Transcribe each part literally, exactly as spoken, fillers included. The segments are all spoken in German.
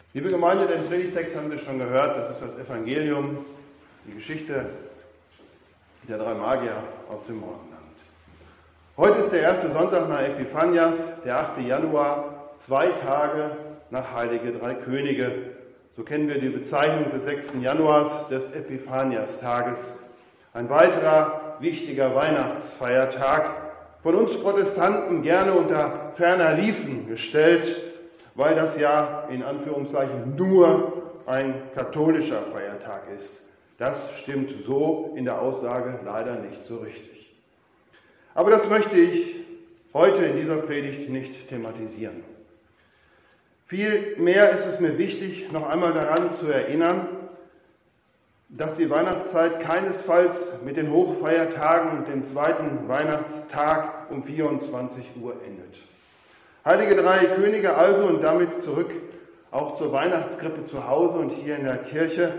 Liebe Gemeinde, den Predigtext haben wir schon gehört, das ist das Evangelium, die Geschichte der drei Magier aus dem Morgenland. Heute ist der erste Sonntag nach Epiphanias, der achte Januar, zwei Tage nach Heilige Drei Könige. So kennen wir die Bezeichnung des sechsten Januars, des Epiphaniastages. Ein weiterer wichtiger Weihnachtsfeiertag, von uns Protestanten gerne unter ferner Liefen gestellt, weil das ja in Anführungszeichen nur ein katholischer Feiertag ist. Das stimmt so in der Aussage leider nicht so richtig. Aber das möchte ich heute in dieser Predigt nicht thematisieren. Vielmehr ist es mir wichtig, noch einmal daran zu erinnern, dass die Weihnachtszeit keinesfalls mit den Hochfeiertagen und dem zweiten Weihnachtstag um vierundzwanzig Uhr endet. Heilige Drei Könige also und damit zurück auch zur Weihnachtskrippe zu Hause und hier in der Kirche.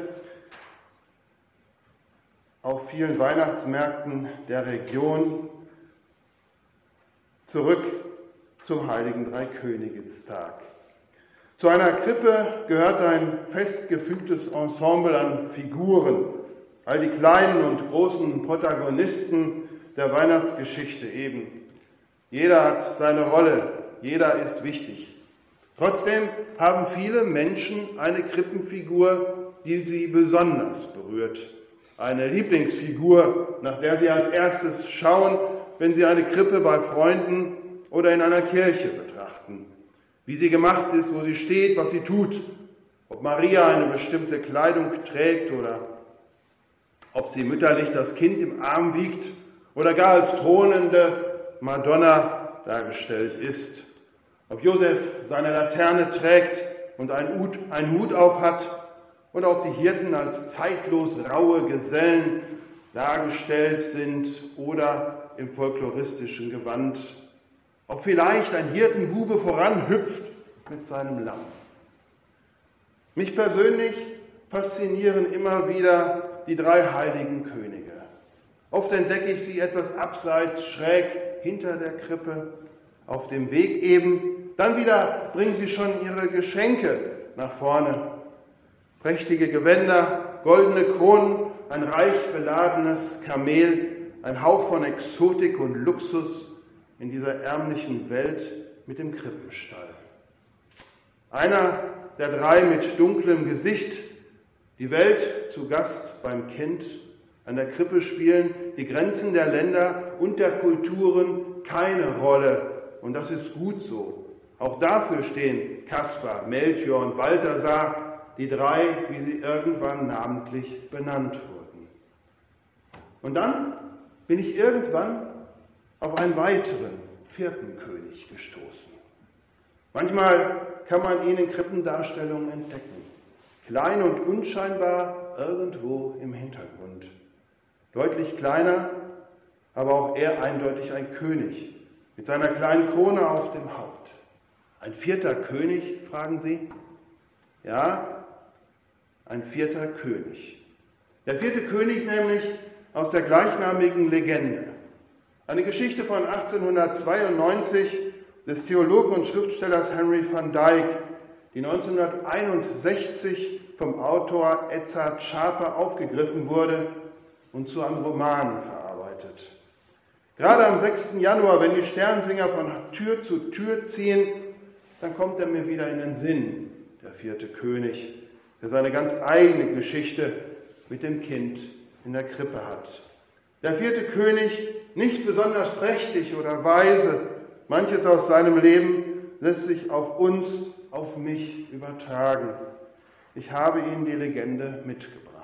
Auf vielen Weihnachtsmärkten der Region zurück zum Heiligen Dreikönigestag. Zu einer Krippe gehört ein festgefügtes Ensemble an Figuren, all die kleinen und großen Protagonisten der Weihnachtsgeschichte eben. Jeder hat seine Rolle, jeder ist wichtig. Trotzdem haben viele Menschen eine Krippenfigur, die sie besonders berührt. Eine Lieblingsfigur, nach der sie als erstes schauen, wenn sie eine Krippe bei Freunden oder in einer Kirche betrachten. Wie sie gemacht ist, wo sie steht, was sie tut. Ob Maria eine bestimmte Kleidung trägt oder ob sie mütterlich das Kind im Arm wiegt oder gar als thronende Madonna dargestellt ist. Ob Josef seine Laterne trägt und einen Hut, einen Hut auf hat oder ob die Hirten als zeitlos raue Gesellen dargestellt sind oder im folkloristischen Gewand. Ob vielleicht ein Hirtenbube voranhüpft mit seinem Lamm. Mich persönlich faszinieren immer wieder die drei heiligen Könige. Oft entdecke ich sie etwas abseits, schräg hinter der Krippe, auf dem Weg eben. Dann wieder bringen sie schon ihre Geschenke nach vorne. Prächtige Gewänder, goldene Kronen, ein reich beladenes Kamel, ein Hauch von Exotik und Luxus in dieser ärmlichen Welt mit dem Krippenstall. Einer der drei mit dunklem Gesicht, die Welt zu Gast beim Kind, an der Krippe spielen die Grenzen der Länder und der Kulturen keine Rolle. Und das ist gut so. Auch dafür stehen Kaspar, Melchior und Balthasar, die drei, wie sie irgendwann namentlich benannt wurden. Und dann bin ich irgendwann auf einen weiteren, vierten König gestoßen. Manchmal kann man ihn in Krippendarstellungen entdecken, klein und unscheinbar irgendwo im Hintergrund. Deutlich kleiner, aber auch er eindeutig ein König, mit seiner kleinen Krone auf dem Haupt. Ein vierter König, fragen Sie? Ja, ein vierter König. Der vierte König nämlich aus der gleichnamigen Legende. Eine Geschichte von achtzehnhundertzweiundneunzig des Theologen und Schriftstellers Henry van Dyke, die neunzehnhunderteinundsechzig vom Autor Edzard Schaper aufgegriffen wurde und zu einem Roman verarbeitet. Gerade am sechsten Januar, wenn die Sternsinger von Tür zu Tür ziehen, dann kommt er mir wieder in den Sinn, der vierte König, der seine ganz eigene Geschichte mit dem Kind in der Krippe hat. Der vierte König, nicht besonders prächtig oder weise, manches aus seinem Leben lässt sich auf uns, auf mich übertragen. Ich habe Ihnen die Legende mitgebracht.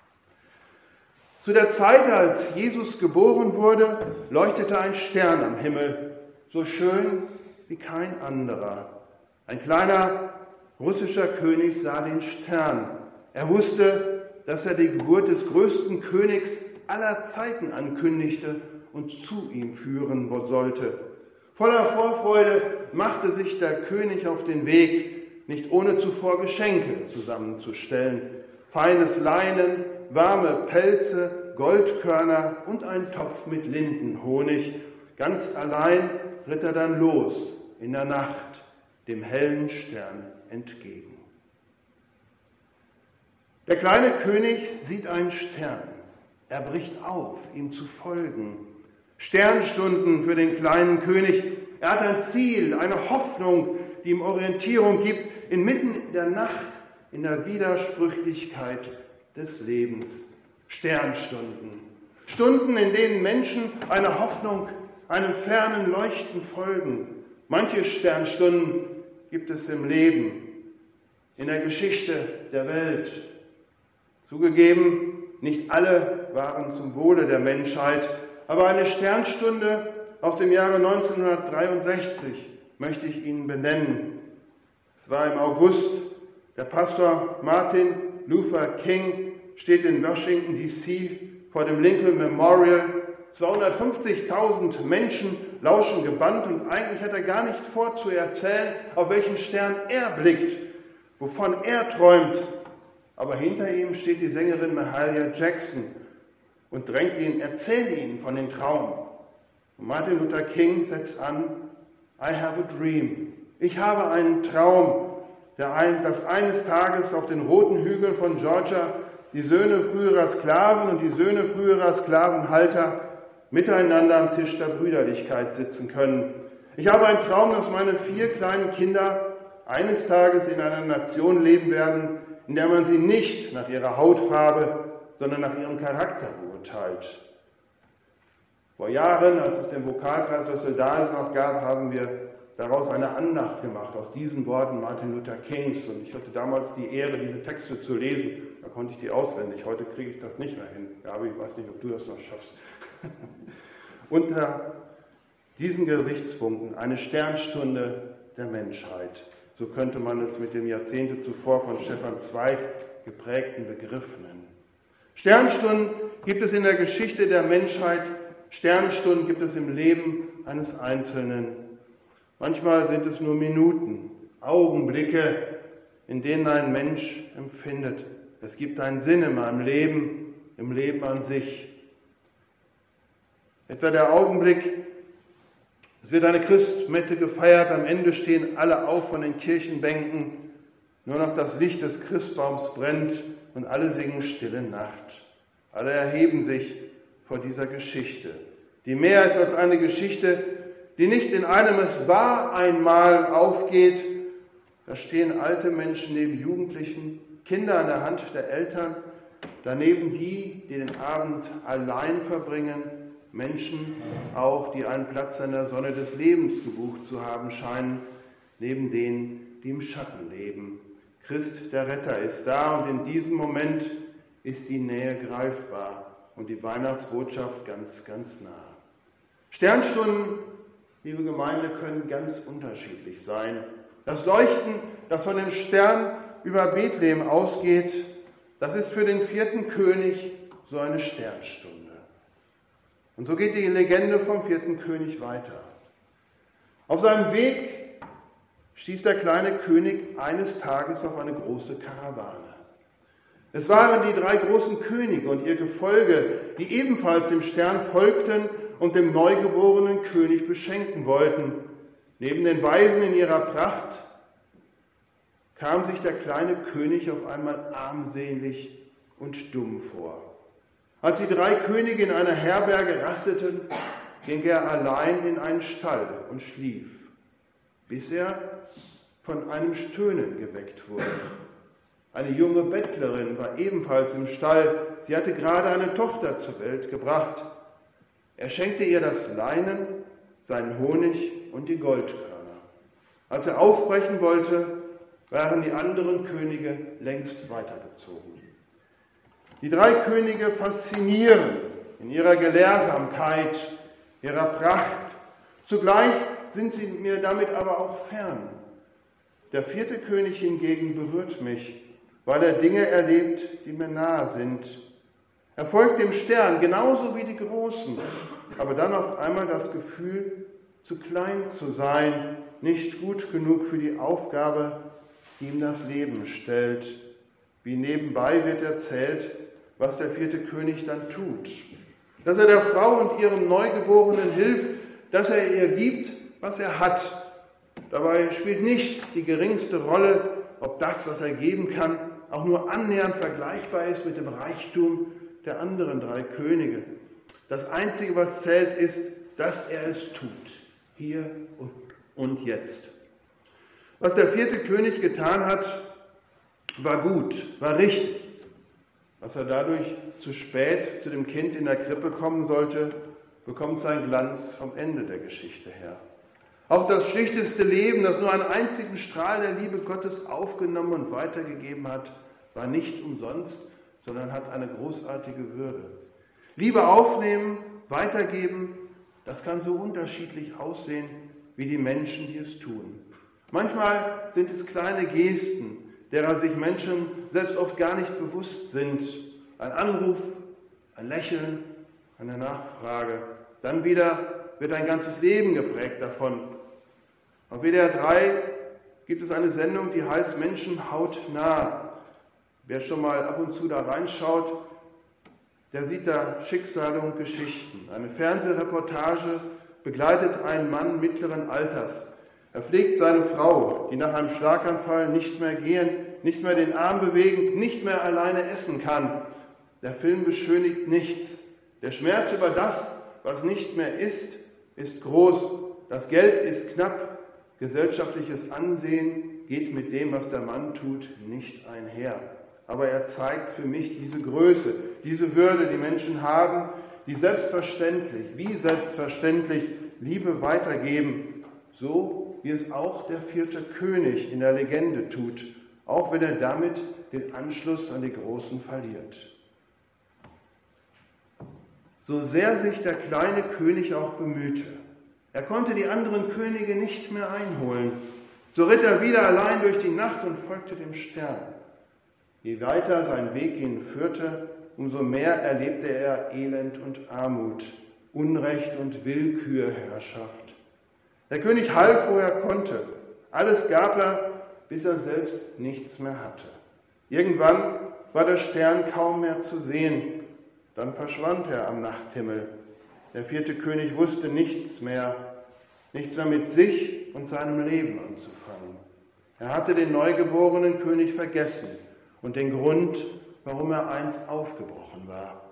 Zu der Zeit, als Jesus geboren wurde, leuchtete ein Stern am Himmel, so schön wie kein anderer. Ein kleiner russischer König sah den Stern. Er wusste, dass er die Geburt des größten Königs aller Zeiten ankündigte und zu ihm führen sollte. Voller Vorfreude machte sich der König auf den Weg, nicht ohne zuvor Geschenke zusammenzustellen. Feines Leinen, warme Pelze, Goldkörner und ein Topf mit Lindenhonig. Ganz allein ritt er dann los in der Nacht dem hellen Stern entgegen. Der kleine König sieht einen Stern. Er bricht auf, ihm zu folgen. Sternstunden für den kleinen König. Er hat ein Ziel, eine Hoffnung, die ihm Orientierung gibt, inmitten der Nacht, in der Widersprüchlichkeit des Lebens. Sternstunden. Stunden, in denen Menschen einer Hoffnung, einem fernen Leuchten folgen. Manche Sternstunden gibt es im Leben, in der Geschichte der Welt. Zugegeben, nicht alle waren zum Wohle der Menschheit, aber eine Sternstunde aus dem Jahre neunzehnhundertdreiundsechzig möchte ich Ihnen benennen. Es war im August. Der Pastor Martin Luther King steht in Washington D C vor dem Lincoln Memorial. zweihundertfünfzigtausend Menschen lauschen gebannt und eigentlich hat er gar nicht vor zu erzählen, auf welchen Stern er blickt, wovon er träumt. Aber hinter ihm steht die Sängerin Mahalia Jackson und drängt ihn, erzähl ihnen von den Traum. Und Martin Luther King setzt an, I have a dream. Ich habe einen Traum, der ein, dass eines Tages auf den roten Hügeln von Georgia die Söhne früherer Sklaven und die Söhne früherer Sklavenhalter miteinander am Tisch der Brüderlichkeit sitzen können. Ich habe einen Traum, dass meine vier kleinen Kinder eines Tages in einer Nation leben werden, in der man sie nicht nach ihrer Hautfarbe, sondern nach ihrem Charakter beurteilt. Vor Jahren, als es den Vokalkreis Düsseldorf noch gab, haben wir daraus eine Andacht gemacht, aus diesen Worten Martin Luther Kings. Und ich hatte damals die Ehre, diese Texte zu lesen. Da konnte ich die auswendig. Heute kriege ich das nicht mehr hin. Gabi, ich weiß nicht, ob du das noch schaffst. Unter diesen Gesichtspunkten eine Sternstunde der Menschheit. So könnte man es mit dem Jahrzehnte zuvor von Stefan Zweig geprägten Begriff nennen. Sternstunden gibt es in der Geschichte der Menschheit. Sternstunden gibt es im Leben eines Einzelnen. Manchmal sind es nur Minuten, Augenblicke, in denen ein Mensch empfindet. Es gibt einen Sinn in meinem Leben, im Leben an sich. Etwa der Augenblick, es wird eine Christmette gefeiert, am Ende stehen alle auf von den Kirchenbänken, nur noch das Licht des Christbaums brennt und alle singen Stille Nacht. Alle erheben sich vor dieser Geschichte, die mehr ist als eine Geschichte, die nicht in einem Es war einmal aufgeht. Da stehen alte Menschen neben Jugendlichen, Kinder an der Hand der Eltern, daneben die, die den Abend allein verbringen, Menschen auch, die einen Platz an der Sonne des Lebens gebucht zu haben scheinen, neben denen, die im Schatten leben. Christ, der Retter, ist da und in diesem Moment ist die Nähe greifbar und die Weihnachtsbotschaft ganz, ganz nah. Sternstunden, liebe Gemeinde, können ganz unterschiedlich sein. Das Leuchten, das von dem Stern über Bethlehem ausgeht, das ist für den vierten König so eine Sternstunde. Und so geht die Legende vom vierten König weiter. Auf seinem Weg stieß der kleine König eines Tages auf eine große Karawane. Es waren die drei großen Könige und ihr Gefolge, die ebenfalls dem Stern folgten und dem neugeborenen König beschenken wollten. Neben den Weisen in ihrer Pracht kam sich der kleine König auf einmal armselig und dumm vor. Als die drei Könige in einer Herberge rasteten, ging er allein in einen Stall und schlief, bis er von einem Stöhnen geweckt wurde. Eine junge Bettlerin war ebenfalls im Stall. Sie hatte gerade eine Tochter zur Welt gebracht. Er schenkte ihr das Leinen, seinen Honig und die Goldkörner. Als er aufbrechen wollte, waren die anderen Könige längst weitergezogen. Die drei Könige faszinieren in ihrer Gelehrsamkeit, ihrer Pracht. Zugleich sind sie mir damit aber auch fern. Der vierte König hingegen berührt mich, weil er Dinge erlebt, die mir nahe sind. Er folgt dem Stern, genauso wie die Großen, aber dann auf einmal das Gefühl, zu klein zu sein, nicht gut genug für die Aufgabe, die ihm das Leben stellt. Wie nebenbei wird erzählt, was der vierte König dann tut. Dass er der Frau und ihrem Neugeborenen hilft, dass er ihr gibt, was er hat. Dabei spielt nicht die geringste Rolle, ob das, was er geben kann, auch nur annähernd vergleichbar ist mit dem Reichtum der anderen drei Könige. Das Einzige, was zählt, ist, dass er es tut, hier und jetzt. Was der vierte König getan hat, war gut, war richtig. Was er dadurch zu spät zu dem Kind in der Krippe kommen sollte, bekommt seinen Glanz vom Ende der Geschichte her. Auch das schlichteste Leben, das nur einen einzigen Strahl der Liebe Gottes aufgenommen und weitergegeben hat, war nicht umsonst, sondern hat eine großartige Würde. Liebe aufnehmen, weitergeben, das kann so unterschiedlich aussehen wie die Menschen, die es tun. Manchmal sind es kleine Gesten, derer sich Menschen selbst oft gar nicht bewusst sind. Ein Anruf, ein Lächeln, eine Nachfrage. Dann wieder wird ein ganzes Leben geprägt davon. Auf W D R drei gibt es eine Sendung, die heißt Menschen hautnah. Wer schon mal ab und zu da reinschaut, der sieht da Schicksale und Geschichten. Eine Fernsehreportage begleitet einen Mann mittleren Alters. Er pflegt seine Frau, die nach einem Schlaganfall nicht mehr gehen, nicht mehr den Arm bewegen, nicht mehr alleine essen kann. Der Film beschönigt nichts. Der Schmerz über das, was nicht mehr ist, ist groß. Das Geld ist knapp. Gesellschaftliches Ansehen geht mit dem, was der Mann tut, nicht einher. Aber er zeigt für mich diese Größe, diese Würde, die Menschen haben, die selbstverständlich, wie selbstverständlich Liebe weitergeben, so wie es auch der vierte König in der Legende tut, auch wenn er damit den Anschluss an die Großen verliert. So sehr sich der kleine König auch bemühte, er konnte die anderen Könige nicht mehr einholen. So ritt er wieder allein durch die Nacht und folgte dem Stern. Je weiter sein Weg ihn führte, umso mehr erlebte er Elend und Armut, Unrecht und Willkürherrschaft. Der König half, wo er konnte. Alles gab er, bis er selbst nichts mehr hatte. Irgendwann war der Stern kaum mehr zu sehen. Dann verschwand er am Nachthimmel. Der vierte König wusste nichts mehr, nichts mehr mit sich und seinem Leben anzufangen. Er hatte den neugeborenen König vergessen und den Grund, warum er einst aufgebrochen war.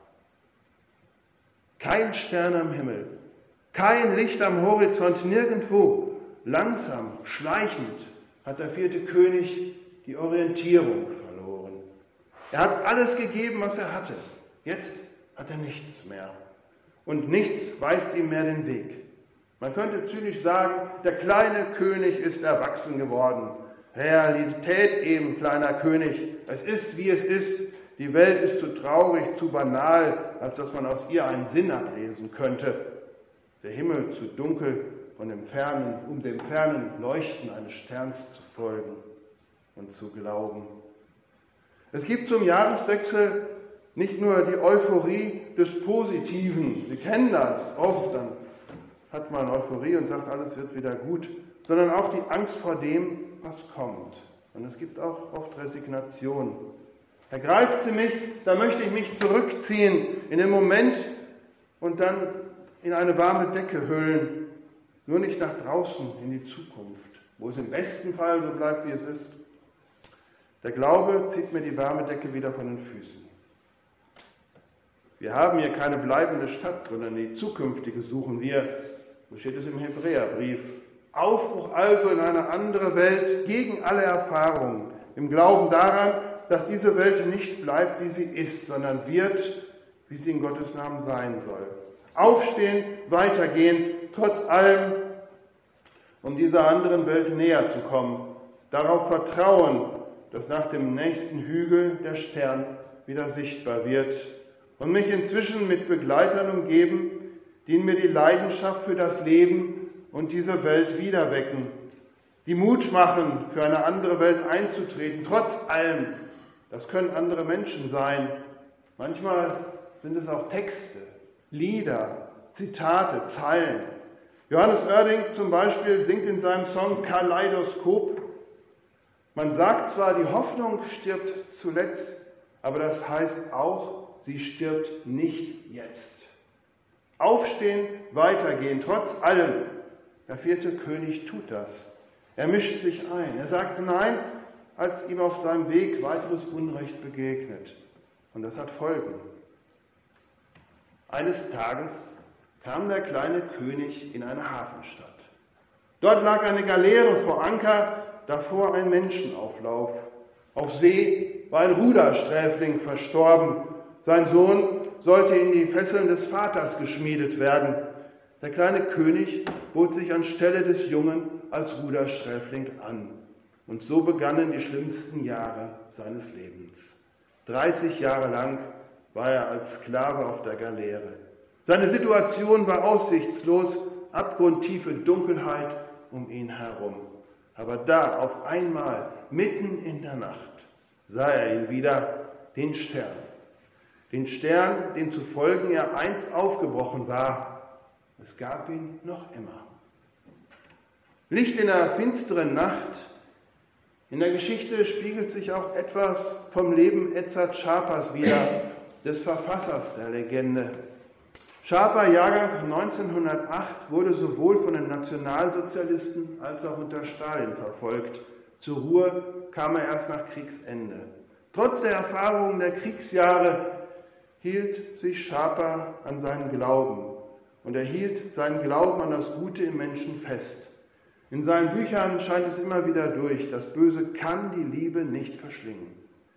Kein Stern am Himmel, kein Licht am Horizont, nirgendwo. Langsam, schleichend hat der vierte König die Orientierung verloren. Er hat alles gegeben, was er hatte. Jetzt hat er nichts mehr. Und nichts weist ihm mehr den Weg. Man könnte zynisch sagen, der kleine König ist erwachsen geworden. Realität eben, kleiner König. Es ist, wie es ist. Die Welt ist zu traurig, zu banal, als dass man aus ihr einen Sinn ablesen könnte. Der Himmel zu dunkel, und im fernen, um dem fernen Leuchten eines Sterns zu folgen und zu glauben. Es gibt zum Jahreswechsel nicht nur die Euphorie des Positiven, wir kennen das oft, dann hat man Euphorie und sagt, alles wird wieder gut, sondern auch die Angst vor dem, was kommt. Und es gibt auch oft Resignation. Ergreift sie mich, da möchte ich mich zurückziehen in den Moment und dann in eine warme Decke hüllen, nur nicht nach draußen in die Zukunft, wo es im besten Fall so bleibt, wie es ist. Der Glaube zieht mir die warme Decke wieder von den Füßen. Wir haben hier keine bleibende Stadt, sondern die zukünftige suchen wir. So steht es im Hebräerbrief. Aufbruch also in eine andere Welt gegen alle Erfahrungen, im Glauben daran, dass diese Welt nicht bleibt, wie sie ist, sondern wird, wie sie in Gottes Namen sein soll. Aufstehen, weitergehen, trotz allem, um dieser anderen Welt näher zu kommen. Darauf vertrauen, dass nach dem nächsten Hügel der Stern wieder sichtbar wird und mich inzwischen mit Begleitern umgeben, die in mir die Leidenschaft für das Leben und diese Welt wiederwecken, die Mut machen, für eine andere Welt einzutreten, trotz allem. Das können andere Menschen sein. Manchmal sind es auch Texte, Lieder, Zitate, Zeilen. Johannes Oerding zum Beispiel singt in seinem Song Kaleidoskop: Man sagt zwar, die Hoffnung stirbt zuletzt, aber das heißt auch, sie stirbt nicht jetzt. Aufstehen, weitergehen, trotz allem. Der vierte König tut das. Er mischt sich ein. Er sagt, nein, als ihm auf seinem Weg weiteres Unrecht begegnet. Und das hat Folgen. Eines Tages kam der kleine König in eine Hafenstadt. Dort lag eine Galeere vor Anker, davor ein Menschenauflauf. Auf See war ein Rudersträfling verstorben. Sein Sohn sollte in die Fesseln des Vaters geschmiedet werden. Der kleine König bot sich anstelle des Jungen als Rudersträfling an. Und so begannen die schlimmsten Jahre seines Lebens. dreißig Jahre lang war er als Sklave auf der Galeere. Seine Situation war aussichtslos, abgrundtiefe Dunkelheit um ihn herum. Aber da, auf einmal, mitten in der Nacht, sah er ihn wieder, den Stern. Den Stern, dem zu folgen er einst aufgebrochen war. Es gab ihn noch immer. Licht in der finsteren Nacht. In der Geschichte spiegelt sich auch etwas vom Leben Edzard Scharpers wider, des Verfassers der Legende. Scharper, Jahrgang neunzehnhundertacht, wurde sowohl von den Nationalsozialisten als auch unter Stalin verfolgt. Zur Ruhe kam er erst nach Kriegsende. Trotz der Erfahrungen der Kriegsjahre hielt sich Scharper an seinen Glauben und er hielt seinen Glauben an das Gute im Menschen fest. In seinen Büchern scheint es immer wieder durch, das Böse kann die Liebe nicht verschlingen.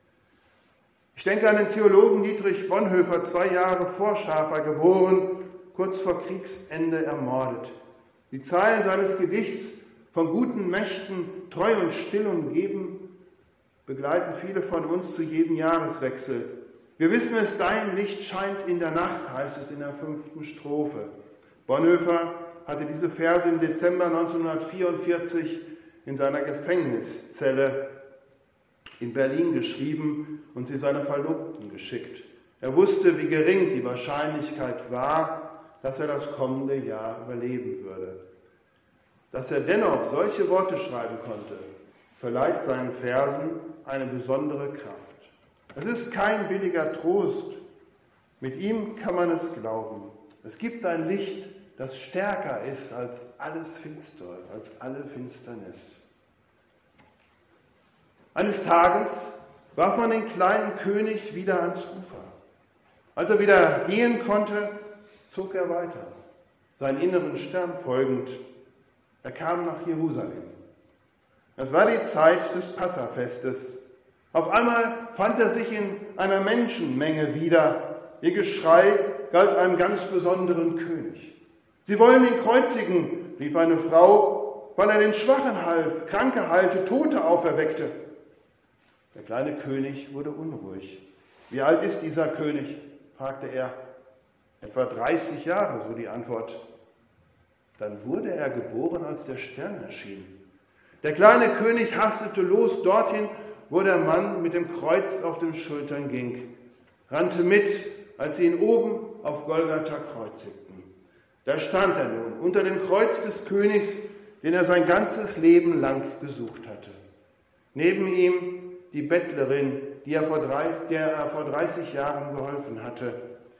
Ich denke an den Theologen Dietrich Bonhoeffer, zwei Jahre vor Scharper geboren, kurz vor Kriegsende ermordet. Die Zeilen seines Gedichts von guten Mächten, treu und still umgeben, begleiten viele von uns zu jedem Jahreswechsel. Wir wissen es, dein Licht scheint in der Nacht, heißt es in der fünften Strophe. Bonhoeffer hatte diese Verse im Dezember neunzehnhundertvierundvierzig in seiner Gefängniszelle in Berlin geschrieben und sie seiner Verlobten geschickt. Er wusste, wie gering die Wahrscheinlichkeit war, dass er das kommende Jahr überleben würde. Dass er dennoch solche Worte schreiben konnte, verleiht seinen Versen eine besondere Kraft. Es ist kein billiger Trost. Mit ihm kann man es glauben. Es gibt ein Licht, das stärker ist als alles Finstere, als alle Finsternis. Eines Tages warf man den kleinen König wieder ans Ufer. Als er wieder gehen konnte, zog er weiter, seinen inneren Stern folgend. Er kam nach Jerusalem. Es war die Zeit des Passafestes. Auf einmal fand er sich in einer Menschenmenge wieder. Ihr Geschrei galt einem ganz besonderen König. Sie wollen ihn kreuzigen, rief eine Frau, weil er den Schwachen half, Kranke heilte, Tote auferweckte. Der kleine König wurde unruhig. Wie alt ist dieser König? Fragte er. Etwa dreißig Jahre, so die Antwort. Dann wurde er geboren, als der Stern erschien. Der kleine König hastete los dorthin, wo der Mann mit dem Kreuz auf den Schultern ging, rannte mit, als sie ihn oben auf Golgatha kreuzigten. Da stand er nun unter dem Kreuz des Königs, den er sein ganzes Leben lang gesucht hatte. Neben ihm die Bettlerin, die er vor dreißig, der er vor dreißig Jahren geholfen hatte.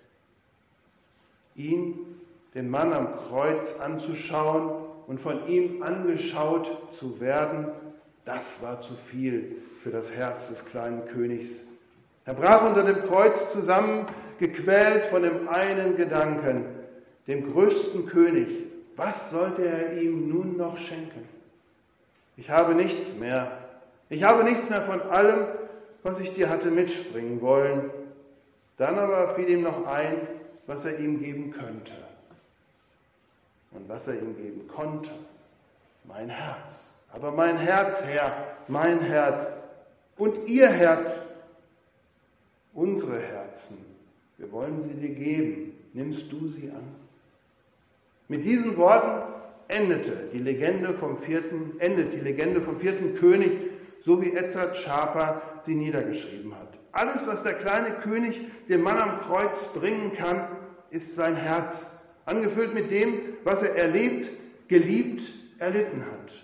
Ihn, den Mann am Kreuz, anzuschauen und von ihm angeschaut zu werden, das war zu viel für das Herz des kleinen Königs. Er brach unter dem Kreuz zusammen, gequält von dem einen Gedanken, dem größten König. Was sollte er ihm nun noch schenken? Ich habe nichts mehr. Ich habe nichts mehr von allem, was ich dir hatte mitbringen wollen. Dann aber fiel ihm noch ein, was er ihm geben könnte. Und was er ihm geben konnte. Mein Herz. Aber mein Herz, Herr, mein Herz und ihr Herz, unsere Herzen, wir wollen sie dir geben. Nimmst du sie an? Mit diesen Worten endete die Legende vom vierten, endet die Legende vom vierten König, so wie Edzard Scharper sie niedergeschrieben hat. Alles, was der kleine König dem Mann am Kreuz bringen kann, ist sein Herz, angefüllt mit dem, was er erlebt, geliebt, erlitten hat.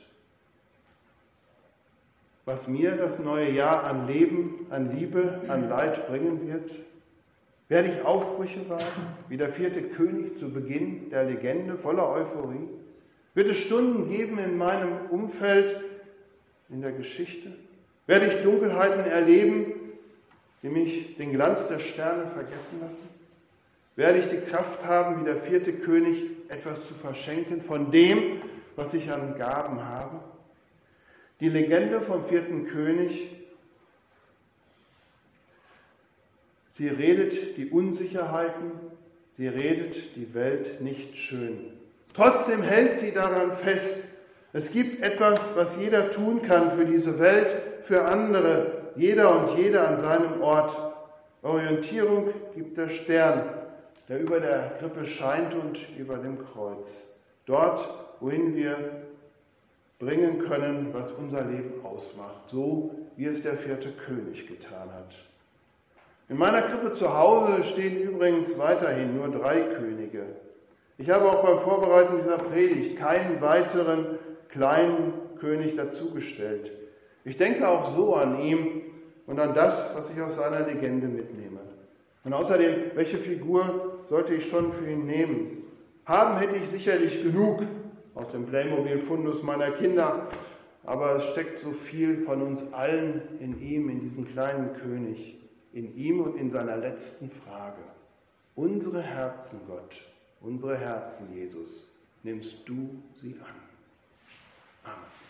Was mir das neue Jahr an Leben, an Liebe, an Leid bringen wird, werde ich Aufbrüche wagen, wie der vierte König zu Beginn der Legende, voller Euphorie? Wird es Stunden geben in meinem Umfeld, in der Geschichte, Werde ich Dunkelheiten erleben, die mich den Glanz der Sterne vergessen lassen? Werde ich die Kraft haben, wie der vierte König, etwas zu verschenken von dem, was ich an Gaben habe? Die Legende vom vierten König, sie redet die Unsicherheiten, sie redet die Welt nicht schön. Trotzdem hält sie daran fest, es gibt etwas, was jeder tun kann für diese Welt, für andere, jeder und jede an seinem Ort. Orientierung gibt der Stern, der über der Krippe scheint und über dem Kreuz. Dort, wohin wir bringen können, was unser Leben ausmacht, so wie es der vierte König getan hat. In meiner Krippe zu Hause stehen übrigens weiterhin nur drei Könige. Ich habe auch beim Vorbereiten dieser Predigt keinen weiteren kleinen König dazugestellt. Ich denke auch so an ihn und an das, was ich aus seiner Legende mitnehme. Und außerdem, welche Figur sollte ich schon für ihn nehmen? Haben hätte ich sicherlich genug aus dem Playmobil-Fundus meiner Kinder, aber es steckt so viel von uns allen in ihm, in diesem kleinen König, in ihm und in seiner letzten Frage. Unsere Herzen, Gott, unsere Herzen, Jesus, nimmst du sie an? Amen.